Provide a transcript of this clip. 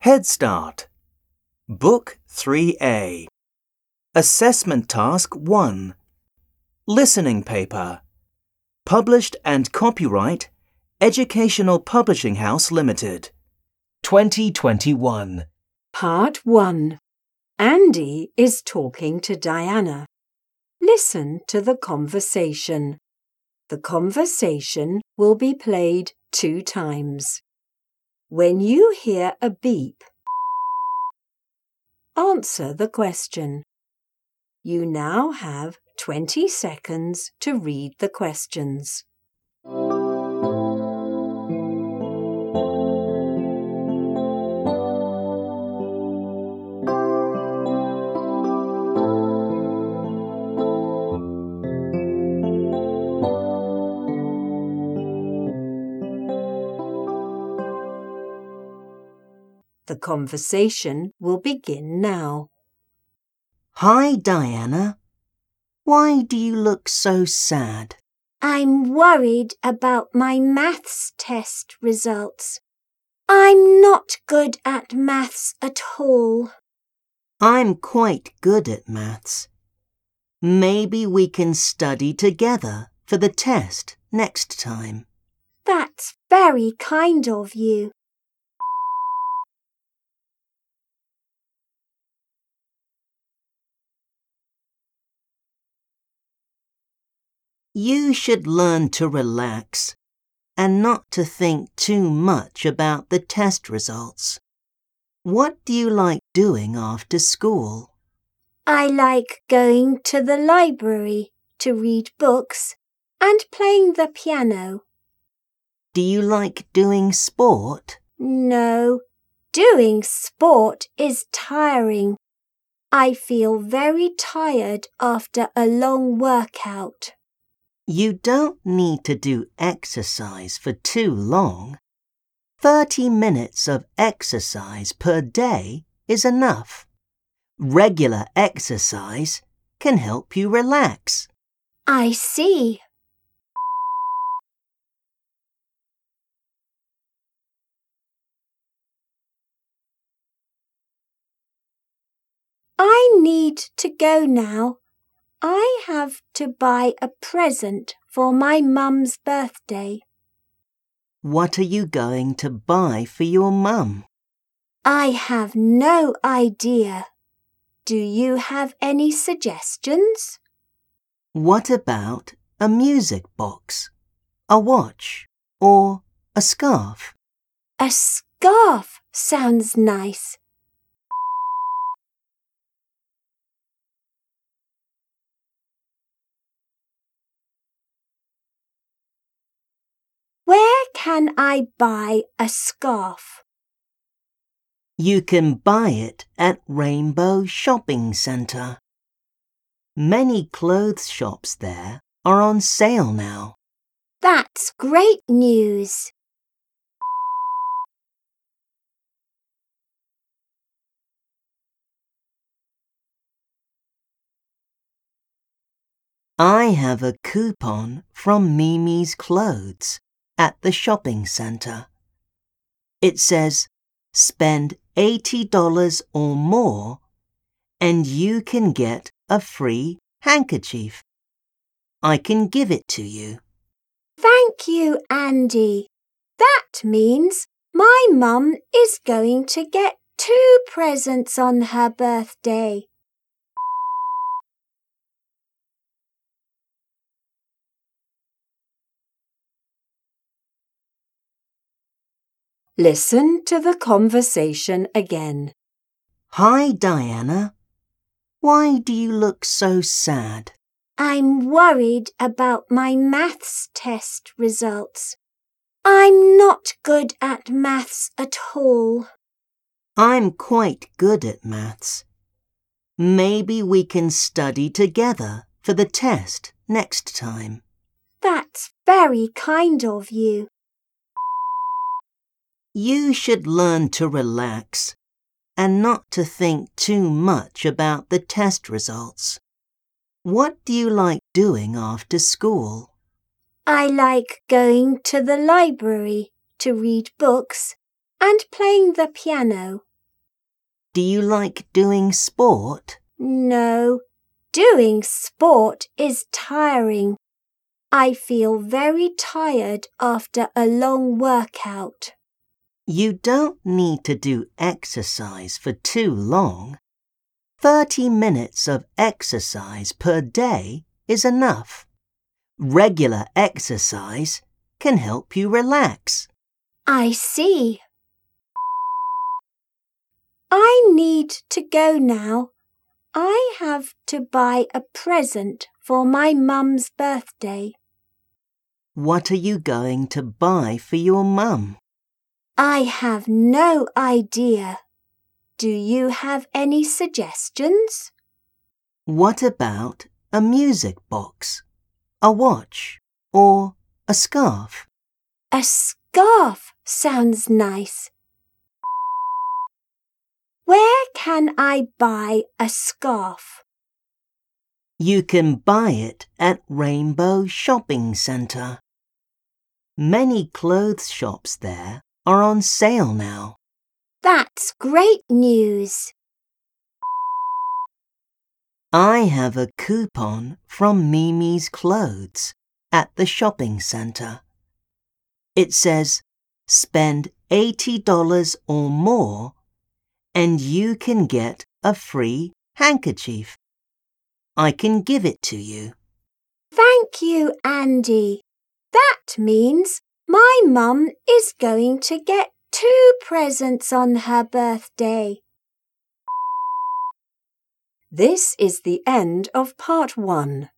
Head Start. Book 3A. Assessment Task 1. Listening Paper. Published and copyright Educational Publishing House Limited. 2021. Part 1. Andy is talking to Diana. Listen to the conversation. The conversation will be played 2 times. When you hear a beep, answer the question. You now have 20 seconds to read the questions. The conversation will begin now. Hi, Diana. Why do you look so sad? I'm worried about my maths test results. I'm not good at maths at all. I'm quite good at maths. Maybe we can study together for the test next time. That's very kind of you. You should learn to relax and not to think too much about the test results. What do you like doing after school? I like going to the library to read books and playing the piano. Do you like doing sport? No, doing sport is tiring. I feel very tired after a long workout. You don't need to do exercise for too long. 30 minutes of exercise per day is enough. Regular exercise can help you relax. I see. I need to go now. I have to buy a present for my mum's birthday. What are you going to buy for your mum? I have no idea. Do you have any suggestions? What about a music box, a watch, or a scarf? A scarf sounds nice. Where can I buy a scarf? You can buy it at Rainbow Shopping Centre. Many clothes shops there are on sale now. That's great news. I have a coupon from Mimi's Clothes at the shopping centre. It says, spend $80 or more and you can get a free handkerchief. I can give it to you. Thank you, Andy. That means my mum is going to get 2 presents on her birthday. Listen to the conversation again. Hi, Diana. Why do you look so sad? I'm worried about my maths test results. I'm not good at maths at all. I'm quite good at maths. Maybe we can study together for the test next time. That's very kind of you. You should learn to relax and not to think too much about the test results. What do you like doing after school? I like going to the library to read books and playing the piano. Do you like doing sport? No, doing sport is tiring. I feel very tired after a long workout. You don't need to do exercise for too long. 30 minutes of exercise per day is enough. Regular exercise can help you relax. I see. I need to go now. I have to buy a present for my mum's birthday. What are you going to buy for your mum? I have no idea. Do you have any suggestions? What about a music box, a watch, or a scarf? A scarf sounds nice. Where can I buy a scarf? You can buy it at Rainbow Shopping Centre. Many clothes shops there are on sale now. That's great news. I have a coupon from Mimi's Clothes at the shopping centre. It says, spend $80 or more and you can get a free handkerchief. I can give it to you. Thank you, Andy. That means my mum is going to get 2 presents on her birthday. This is the end of part 1.